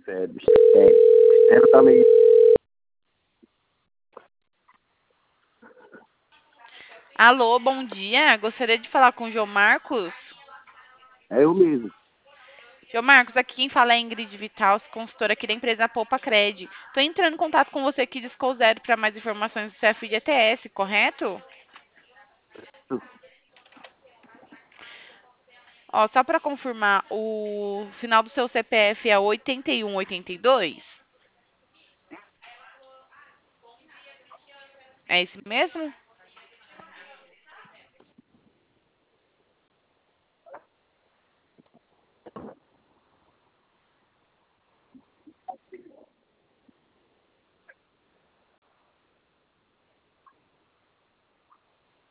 sério, bicho. Sério. Sério, tá meio. Alô, bom dia. Gostaria de falar com o João Marcos. É eu mesmo. João Marcos, aqui quem fala é Ingrid Vital, consultora aqui da empresa Poupa Cred. Estou entrando em contato com você aqui de Discou Zero para mais informações do CFD-ETS, correto? Ó, só para confirmar, o final do seu CPF é 8182? É esse mesmo?